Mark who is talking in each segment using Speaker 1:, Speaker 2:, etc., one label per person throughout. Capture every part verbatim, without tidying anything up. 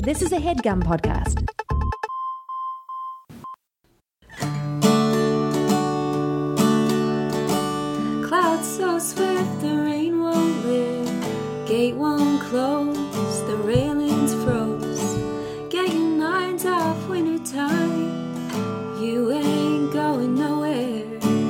Speaker 1: This is a HeadGum podcast.
Speaker 2: Clouds so swift, the rain won't lift, gate won't close, the railings froze. Get your nines off winter time, you ain't going nowhere.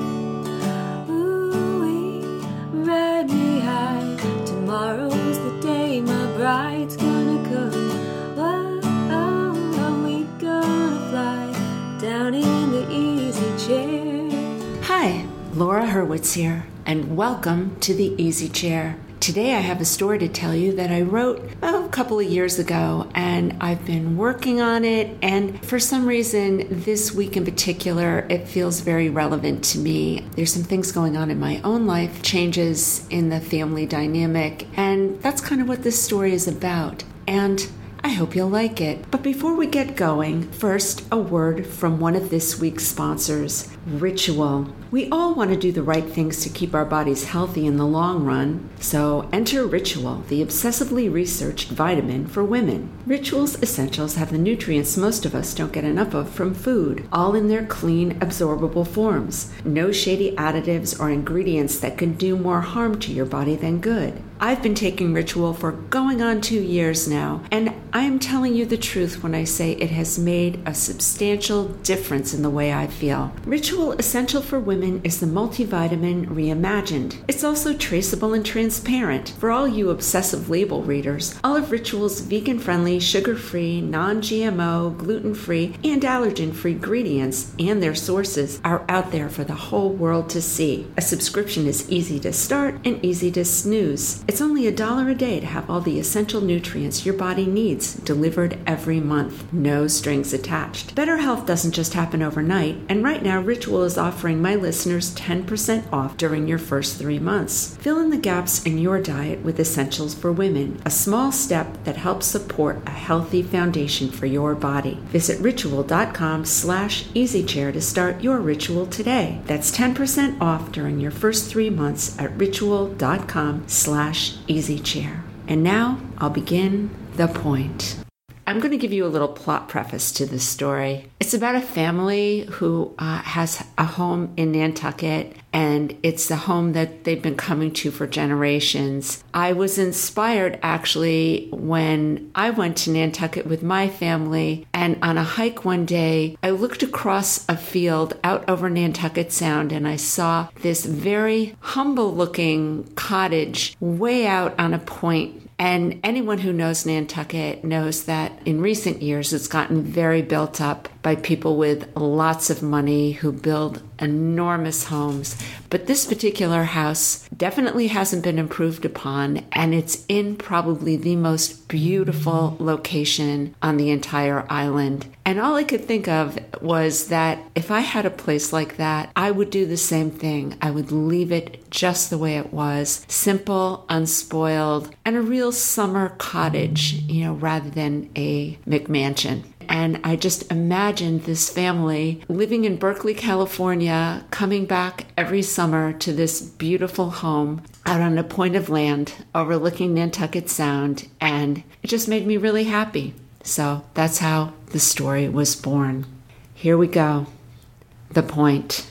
Speaker 2: Ooh-wee, ride me high, tomorrow's the day my bride's gonna come. Whoa, oh, are we gonna fly down in the easy chair?
Speaker 3: Hi, Laura Hurwitz here, and welcome to the Easy Chair. Today I have a story to tell you that I wrote oh, a couple of years ago, and I've been working on it, and for some reason this week in particular it feels very relevant to me. There's some things going on in my own life, changes in the family dynamic, and that's kind of what this story is about. And I hope you'll like it. But before we get going, first, a word from one of this week's sponsors, Ritual. We all want to do the right things to keep our bodies healthy in the long run, so enter Ritual, the obsessively researched vitamin for women. Ritual's essentials have the nutrients most of us don't get enough of from food, all in their clean, absorbable forms. No shady additives or ingredients that can do more harm to your body than good. I've been taking Ritual for going on two years now, and I am telling you the truth when I say it has made a substantial difference in the way I feel. Ritual Essential for Women is the multivitamin reimagined. It's also traceable and transparent. For all you obsessive label readers, all of Ritual's vegan-friendly, sugar-free, non-G M O, gluten-free, and allergen-free ingredients and their sources are out there for the whole world to see. A subscription is easy to start and easy to snooze. It's only a dollar a day to have all the essential nutrients your body needs delivered every month. No strings attached. Better health doesn't just happen overnight, and right now Ritual is offering my listeners ten percent off during your first three months. Fill in the gaps in your diet with Essentials for Women, a small step that helps support a healthy foundation for your body. Visit ritual.com slash easychair to start your Ritual today. That's ten percent off during your first three months at ritual.com slash easychair. And now I'll begin the point. I'm going to give you a little plot preface to this story. It's about a family who uh, has a home in Nantucket, and it's the home that they've been coming to for generations. I was inspired actually when I went to Nantucket with my family, and on a hike one day, I looked across a field out over Nantucket Sound, and I saw this very humble-looking cottage way out on a point. And anyone who knows Nantucket knows that in recent years it's gotten very built up by people with lots of money who build enormous homes. But this particular house definitely hasn't been improved upon, and it's in probably the most beautiful location on the entire island. And all I could think of was that if I had a place like that, I would do the same thing. I would leave it just the way it was, simple, unspoiled, and a real summer cottage, you know, rather than a McMansion. And I just imagined this family living in Berkeley, California, coming back every summer to this beautiful home out on a point of land overlooking Nantucket Sound. And it just made me really happy. So that's how the story was born. Here we go. The point.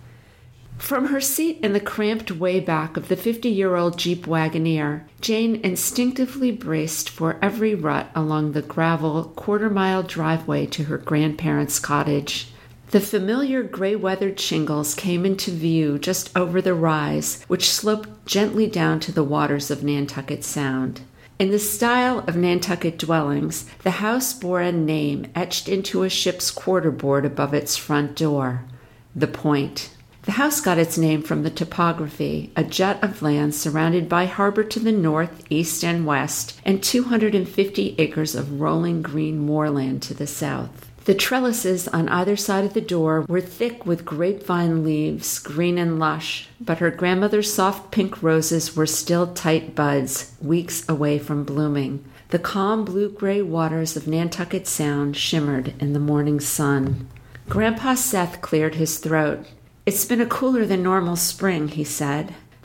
Speaker 3: From her seat in the cramped way back of the fifty-year-old Jeep Wagoneer, Jane instinctively braced for every rut along the gravel quarter-mile driveway to her grandparents' cottage. The familiar gray-weathered shingles came into view just over the rise, which sloped gently down to the waters of Nantucket Sound. In the style of Nantucket dwellings, the house bore a name etched into a ship's quarterboard above its front door: The Point. The house got its name from the topography, a jut of land surrounded by harbor to the north, east, and west, and two hundred fifty acres of rolling green moorland to the south. The trellises on either side of the door were thick with grapevine leaves, green and lush, but her grandmother's soft pink roses were still tight buds, weeks away from blooming. The calm blue-gray waters of Nantucket Sound shimmered in the morning sun. Grandpa Seth cleared his throat. "It's been a cooler than normal spring," he said.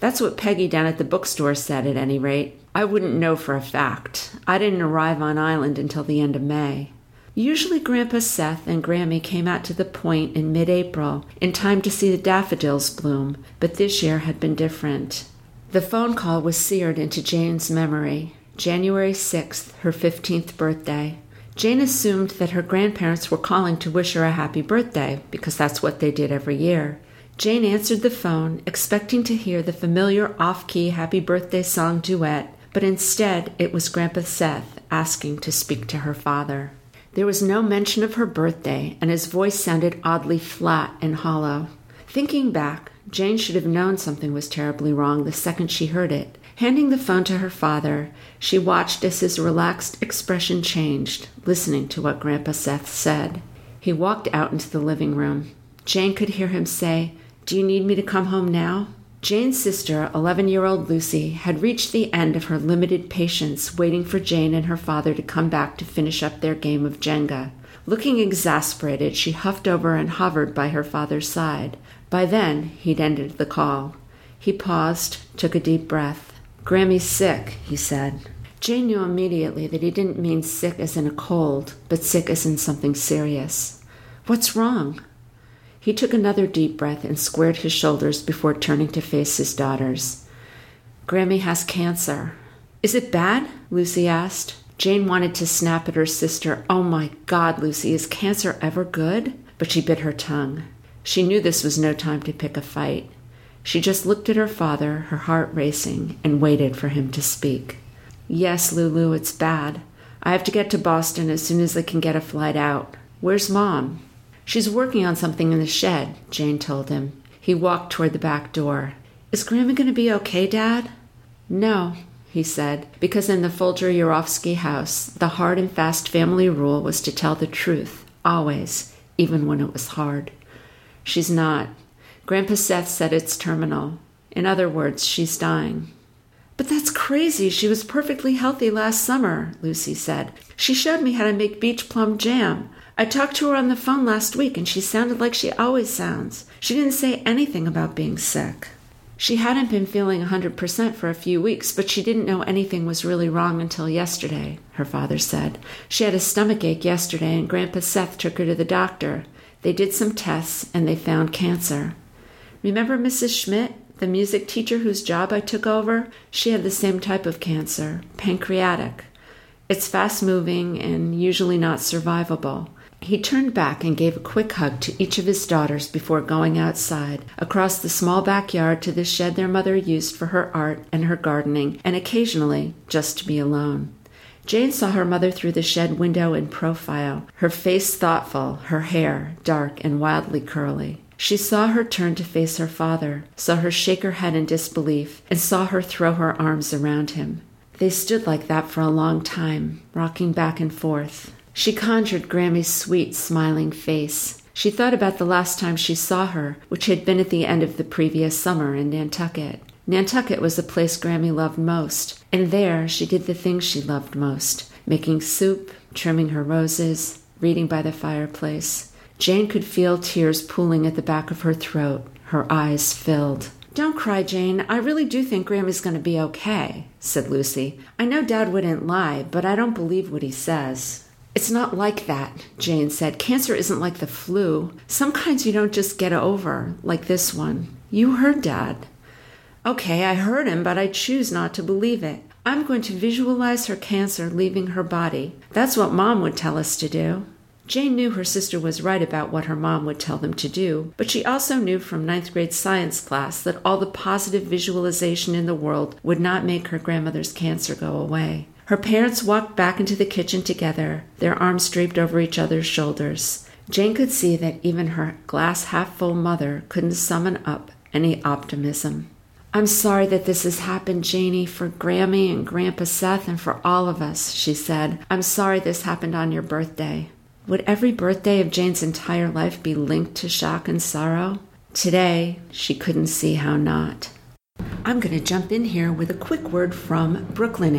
Speaker 3: That's what Peggy down at the bookstore said, at any rate. I wouldn't know for a fact. I didn't arrive on island until the end of May. Usually Grandpa Seth and Grammy came out to the point in mid-April, in time to see the daffodils bloom, but this year had been different. The phone call was seared into Jane's memory. January sixth, her fifteenth birthday. Jane assumed that her grandparents were calling to wish her a happy birthday, because that's what they did every year. Jane answered the phone, expecting to hear the familiar off-key happy birthday song duet, but instead it was Grandpa Seth asking to speak to her father. There was no mention of her birthday, and his voice sounded oddly flat and hollow. Thinking back, Jane should have known something was terribly wrong the second she heard it. Handing the phone to her father, she watched as his relaxed expression changed, listening to what Grandpa Seth said. He walked out into the living room. Jane could hear him say, "Do you need me to come home now?" Jane's sister, eleven-year-old Lucy, had reached the end of her limited patience waiting for Jane and her father to come back to finish up their game of Jenga. Looking exasperated, she huffed over and hovered by her father's side. By then, he'd ended the call. He paused, took a deep breath. "Grammy's sick," he said. Jane knew immediately that he didn't mean sick as in a cold, but sick as in something serious. "What's wrong?" He took another deep breath and squared his shoulders before turning to face his daughters. "Grammy has cancer." "Is it bad?" Lucy asked. Jane wanted to snap at her sister. "Oh my God, Lucy, is cancer ever good?" But she bit her tongue. She knew this was no time to pick a fight. She just looked at her father, her heart racing, and waited for him to speak. "Yes, Lulu, it's bad. I have to get to Boston as soon as I can get a flight out. Where's Mom?" "She's working on something in the shed," Jane told him. He walked toward the back door. "Is Grandma going to be okay, Dad?" "No," he said, because in the Folger-Urofsky house, the hard and fast family rule was to tell the truth, always, even when it was hard. "She's not. Grandpa Seth said it's terminal. In other words, she's dying." "But that's crazy. She was perfectly healthy last summer," Lucy said. "She showed me how to make beach plum jam. I talked to her on the phone last week, and she sounded like she always sounds. She didn't say anything about being sick." She hadn't been feeling one hundred percent for a few weeks, but she didn't know anything was really wrong until yesterday, her father said. She had a stomach ache yesterday, and Grandpa Seth took her to the doctor. They did some tests, and they found cancer. "Remember Missus Schmidt, the music teacher whose job I took over? She had the same type of cancer, pancreatic. It's fast-moving and usually not survivable." He turned back and gave a quick hug to each of his daughters before going outside, across the small backyard to the shed their mother used for her art and her gardening, and occasionally just to be alone. Jane saw her mother through the shed window in profile, her face thoughtful, her hair dark and wildly curly. She saw her turn to face her father, saw her shake her head in disbelief, and saw her throw her arms around him. They stood like that for a long time, rocking back and forth. She conjured Grammy's sweet, smiling face. She thought about the last time she saw her, which had been at the end of the previous summer in Nantucket. Nantucket was the place Grammy loved most, and there she did the things she loved most, making soup, trimming her roses, reading by the fireplace. Jane could feel tears pooling at the back of her throat, her eyes filled. "Don't cry, Jane. I really do think Grammy's going to be okay," said Lucy. "I know Dad wouldn't lie, but I don't believe what he says." "It's not like that," Jane said. "Cancer isn't like the flu. Some kinds you don't just get over, like this one. You heard Dad." "Okay, I heard him, but I choose not to believe it. I'm going to visualize her cancer leaving her body. That's what Mom would tell us to do." Jane knew her sister was right about what her mom would tell them to do, but she also knew from ninth grade science class that all the positive visualization in the world would not make her grandmother's cancer go away. Her parents walked back into the kitchen together, their arms draped over each other's shoulders. Jane could see that even her glass-half-full mother couldn't summon up any optimism. "I'm sorry that this has happened, Janie, for Grammy and Grandpa Seth and for all of us," she said. "I'm sorry this happened on your birthday." Would every birthday of Jane's entire life be linked to shock and sorrow? Today, she couldn't see how not. I'm going to jump in here with a quick word from Brooklinen.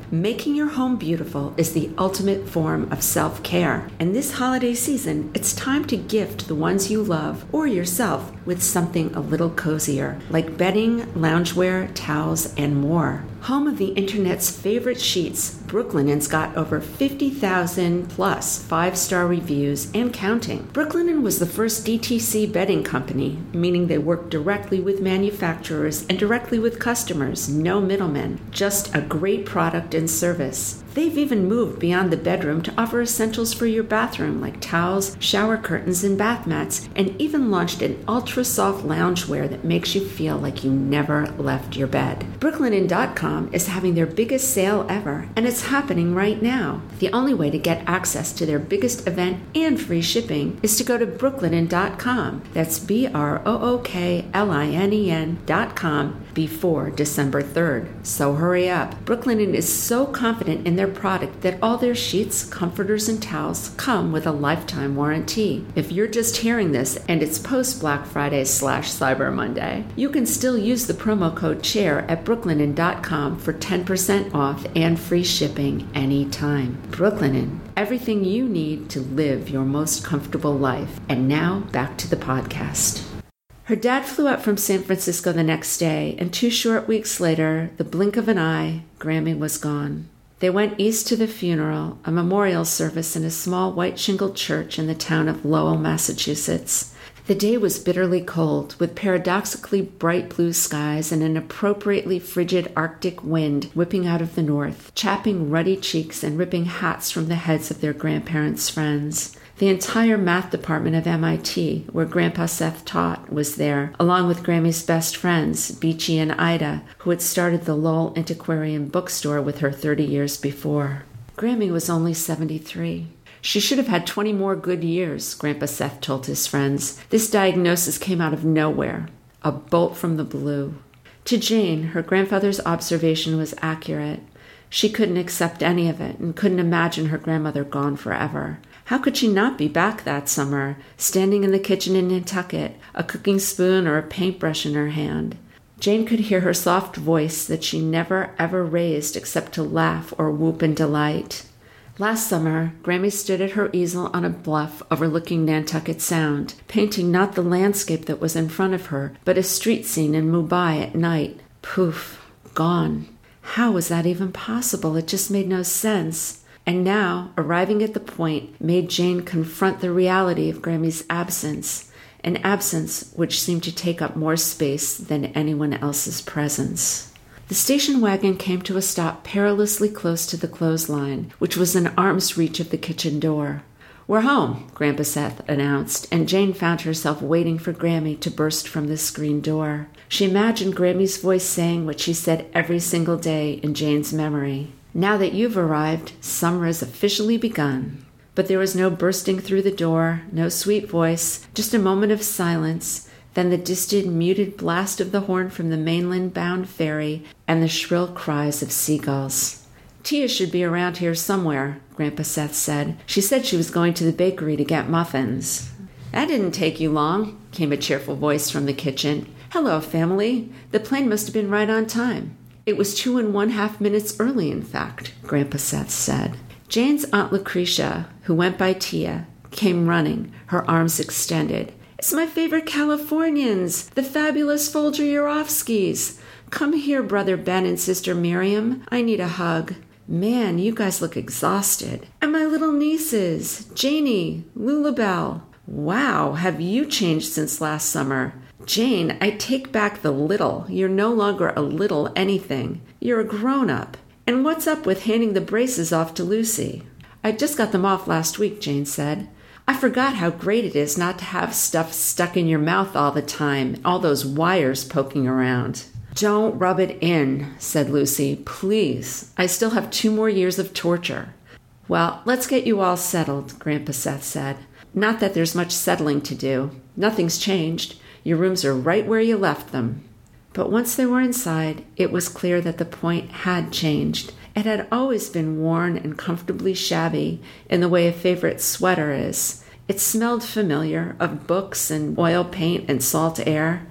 Speaker 3: Making your home beautiful is the ultimate form of self-care. And this holiday season, it's time to gift the ones you love or yourself with something a little cozier, like bedding, loungewear, towels, and more. Home of the internet's favorite sheets, Brooklinen's got over fifty thousand plus five-star reviews and counting. Brooklinen was the first D T C bedding company, meaning they work directly with manufacturers and directly with customers, no middlemen, just a great product and service. They've even moved beyond the bedroom to offer essentials for your bathroom like towels, shower curtains, and bath mats, and even launched an ultra-soft loungewear that makes you feel like you never left your bed. Brooklinen dot com is having their biggest sale ever, and it's happening right now. The only way to get access to their biggest event and free shipping is to go to Brooklinen dot com. That's B R O O K L I N E N dot com before December third. So hurry up. Brooklinen is so confident in their product that all their sheets, comforters, and towels come with a lifetime warranty. If you're just hearing this and it's post Black Friday slash Cyber Monday, you can still use the promo code CHAIR at Brooklinen dot com for ten percent off and free shipping anytime. Brooklinen, everything you need to live your most comfortable life. And now back to the podcast. Her dad flew out from San Francisco the next day, and two short weeks later, the blink of an eye, Grammy was gone. They went east to the funeral, a memorial service in a small white shingled church in the town of Lowell, Massachusetts. The day was bitterly cold, with paradoxically bright blue skies and an appropriately frigid Arctic wind whipping out of the north, chapping ruddy cheeks and ripping hats from the heads of their grandparents' friends. The entire math department of M I T, where Grandpa Seth taught, was there, along with Grammy's best friends, Beachy and Ida, who had started the Lowell Antiquarian bookstore with her thirty years before. Grammy was only seventy-three. She should have had twenty more good years, Grandpa Seth told his friends. This diagnosis came out of nowhere, a bolt from the blue. To Jane, her grandfather's observation was accurate. She couldn't accept any of it and couldn't imagine her grandmother gone forever. How could she not be back that summer, standing in the kitchen in Nantucket, a cooking spoon or a paintbrush in her hand? Jane could hear her soft voice that she never ever raised except to laugh or whoop in delight. Last summer, Grammy stood at her easel on a bluff overlooking Nantucket Sound, painting not the landscape that was in front of her, but a street scene in Mumbai at night. Poof, gone. How was that even possible? It just made no sense. And now, arriving at the point, made Jane confront the reality of Grammy's absence, an absence which seemed to take up more space than anyone else's presence. The station wagon came to a stop perilously close to the clothesline, which was an arm's reach of the kitchen door. "We're home," Grandpa Seth announced, and Jane found herself waiting for Grammy to burst from the screen door. She imagined Grammy's voice saying what she said every single day in Jane's memory. "Now that you've arrived, summer has officially begun." But there was no bursting through the door, no sweet voice, just a moment of silence, then the distant muted blast of the horn from the mainland-bound ferry and the shrill cries of seagulls. "Tia should be around here somewhere," Grandpa Seth said. "She said she was going to the bakery to get muffins." "That didn't take you long," came a cheerful voice from the kitchen. "Hello, family. The plane must have been right on time." "It was two and one half minutes early, in fact," Grandpa Seth said. Jane's Aunt Lucretia, who went by Tia, came running, her arms extended. "It's my favorite Californians, the fabulous Folger-Yarovskis. Come here, Brother Ben and Sister Miriam. I need a hug. Man, you guys look exhausted. And my little nieces, Janie, Lulabelle. Wow, have you changed since last summer? Jane, I take back the little. You're no longer a little anything. You're a grown-up. And what's up with handing the braces off to Lucy?" "I just got them off last week," Jane said. "I forgot how great it is not to have stuff stuck in your mouth all the time, all those wires poking around." "Don't rub it in," said Lucy. "Please. I still have two more years of torture." "Well, let's get you all settled," Grandpa Seth said. "Not that there's much settling to do. Nothing's changed. Your rooms are right where you left them." But once they were inside, it was clear that the point had changed. It had always been worn and comfortably shabby in the way a favorite sweater is. It smelled familiar, of books and oil paint and salt air.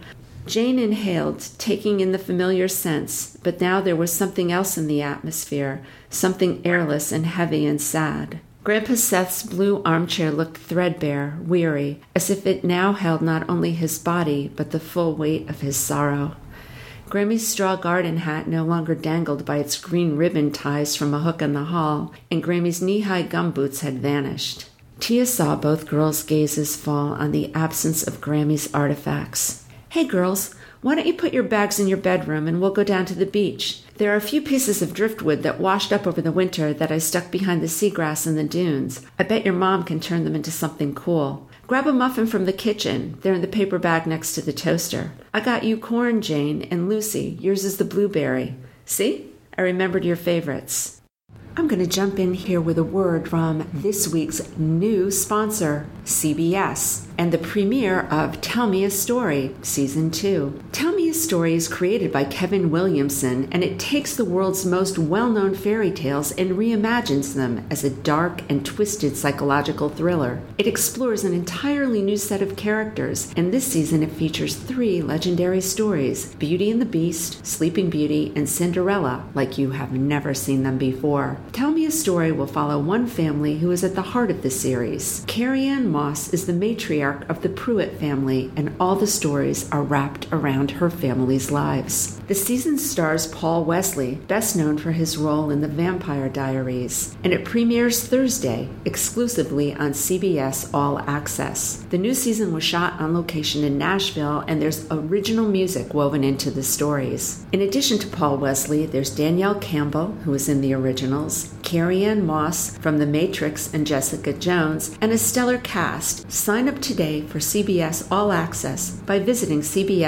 Speaker 3: Jane inhaled, taking in the familiar scents, but now there was something else in the atmosphere, something airless and heavy and sad. Grandpa Seth's blue armchair looked threadbare, weary, as if it now held not only his body, but the full weight of his sorrow. Grammy's straw garden hat no longer dangled by its green ribbon ties from a hook in the hall, and Grammy's knee-high gumboots had vanished. Tia saw both girls' gazes fall on the absence of Grammy's artifacts. "Hey, girls, why don't you put your bags in your bedroom and we'll go down to the beach? There are a few pieces of driftwood that washed up over the winter that I stuck behind the seagrass in the dunes. I bet your mom can turn them into something cool. Grab a muffin from the kitchen. They're in the paper bag next to the toaster. I got you corn, Jane, and Lucy, yours is the blueberry. See? I remembered your favorites." I'm going to jump in here with a word from this week's new sponsor, C B S, and the premiere of Tell Me a Story, Season two. Tell Me a Story is created by Kevin Williamson, and it takes the world's most well-known fairy tales and reimagines them as a dark and twisted psychological thriller. It explores an entirely new set of characters, and this season it features three legendary stories, Beauty and the Beast, Sleeping Beauty, and Cinderella, like you have never seen them before. Tell Me a Story will follow one family who is at the heart of the series. Carrie Ann Moss is the matriarch of the Pruitt family, and all the stories are wrapped around her family's lives. The season stars Paul Wesley, best known for his role in The Vampire Diaries, and it premieres Thursday, exclusively on C B S All Access. The new season was shot on location in Nashville, and there's original music woven into the stories. In addition to Paul Wesley, there's Danielle Campbell, who was in the originals, Carrie Ann Moss from The Matrix and Jessica Jones, and a stellar cast. Sign up today for C B S All Access by visiting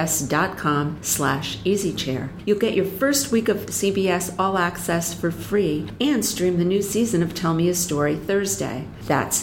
Speaker 3: cbs.com slash easychair. You'll get your first week of C B S All Access for free and stream the new season of Tell Me a Story Thursday. That's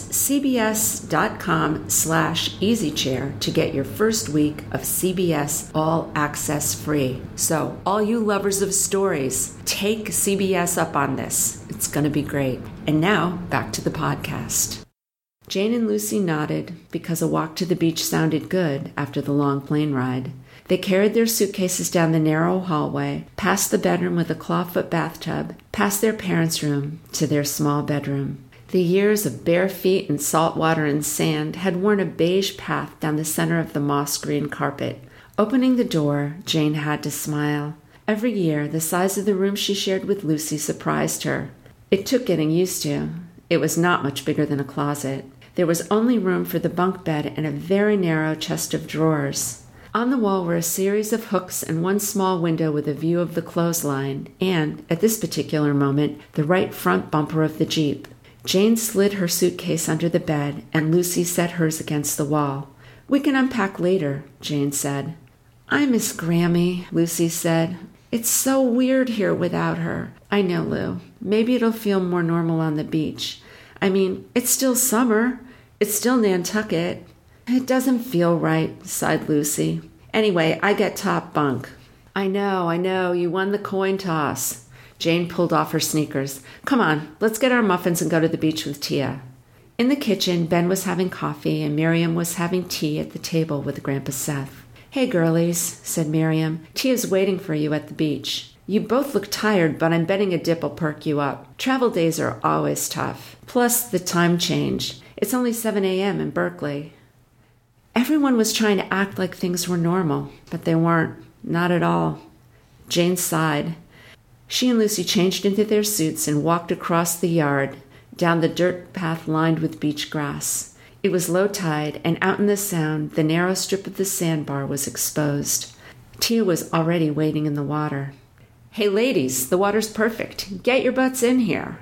Speaker 3: cbs.com slash easychair to get your first week of C B S All Access free. So, all you lovers of stories, take C B S up on this. It's going to be great. And now, back to the podcast. Jane and Lucy nodded because a walk to the beach sounded good after the long plane ride. They carried their suitcases down the narrow hallway, past the bedroom with a clawfoot bathtub, past their parents' room, to their small bedroom. The years of bare feet and salt water and sand had worn a beige path down the center of the moss-green carpet. Opening the door, Jane had to smile. Every year, the size of the room she shared with Lucy surprised her. It took getting used to. It was not much bigger than a closet. There was only room for the bunk bed and a very narrow chest of drawers. On the wall were a series of hooks and one small window with a view of the clothesline and, at this particular moment, the right front bumper of the Jeep. Jane slid her suitcase under the bed, and Lucy set hers against the wall. "We can unpack later," Jane said. "I miss Grammy," Lucy said. "It's so weird here without her." "I know, Lou. Maybe it'll feel more normal on the beach. I mean, it's still summer. It's still Nantucket." "It doesn't feel right," sighed Lucy. "Anyway, I get top bunk." "I know, I know. You won the coin toss." Jane pulled off her sneakers. "Come on, let's get our muffins and go to the beach with Tia." In the kitchen, Ben was having coffee and Miriam was having tea at the table with Grandpa Seth. "Hey, girlies," said Miriam. "Tia's waiting for you at the beach. You both look tired, but I'm betting a dip will perk you up. Travel days are always tough. Plus the time change. It's only seven a.m. in Berkeley." Everyone was trying to act like things were normal, but they weren't. Not at all. Jane sighed. She and Lucy changed into their suits and walked across the yard, down the dirt path lined with beach grass. It was low tide, and out in the Sound, the narrow strip of the sandbar was exposed. Tia was already wading in the water. "Hey, ladies, the water's perfect. Get your butts in here."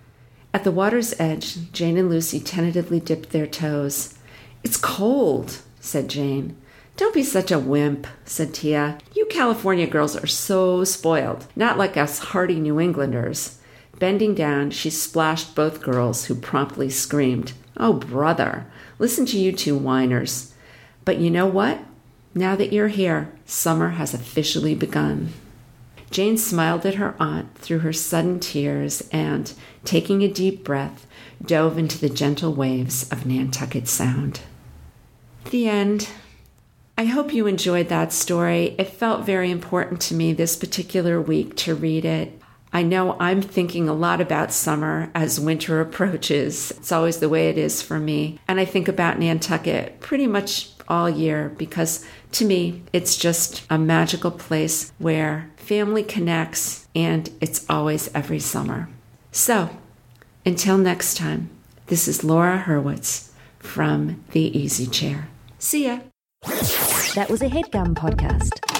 Speaker 3: At the water's edge, Jane and Lucy tentatively dipped their toes. "It's cold," said Jane. "Don't be such a wimp," said Tia. "You California girls are so spoiled, not like us hardy New Englanders." Bending down, she splashed both girls, who promptly screamed, "Oh, brother, listen to you two whiners." "But you know what? Now that you're here, summer has officially begun." Jane smiled at her aunt through her sudden tears and, taking a deep breath, dove into the gentle waves of Nantucket Sound. The end. I hope you enjoyed that story. It felt very important to me this particular week to read it. I know I'm thinking a lot about summer as winter approaches. It's always the way it is for me. And I think about Nantucket pretty much all year because to me, it's just a magical place where family connects and it's always every summer. So until next time, this is Laura Hurwitz from The Easy Chair. See ya.
Speaker 1: That was a HeadGum podcast.